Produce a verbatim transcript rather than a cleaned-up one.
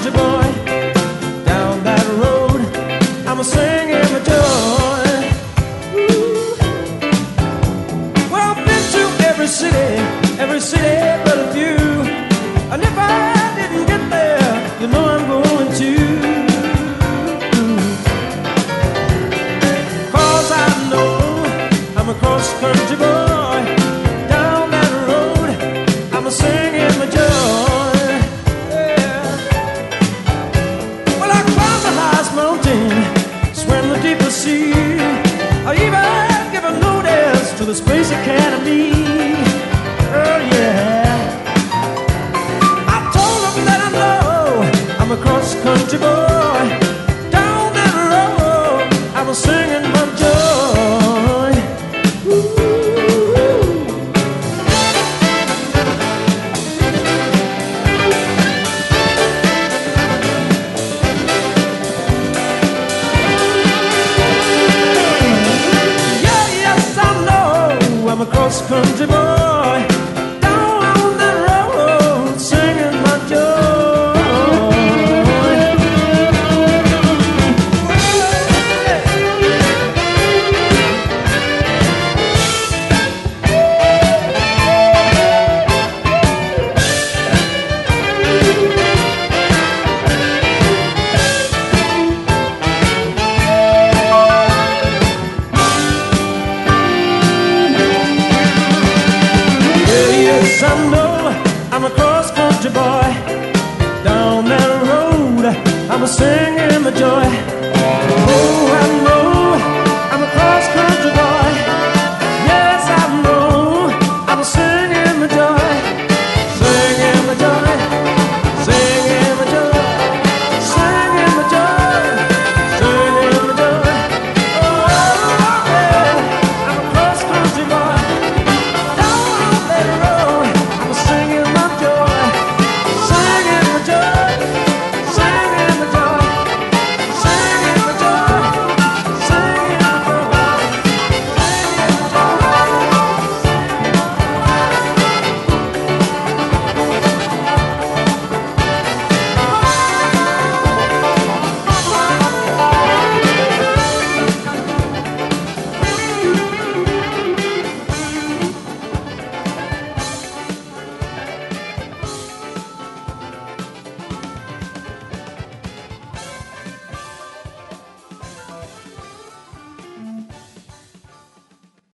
country boy. Down that road, I'm singing for joy. Ooh. Well, I've been to every city, every city but a few. And if I didn't get there, you know I'm going to. Cause I know I'm a cross-country boy. Down that road, I'm singing for joy. Yeah. Well, I climbed the highest mountain, swam the deepest sea. I even give a notice to the Space Academy. Oh yeah. I told them that I know I'm a cross-country boy. Down that road, I'm singing my joy. Yeah, yes, I know I'm a cross-country boy.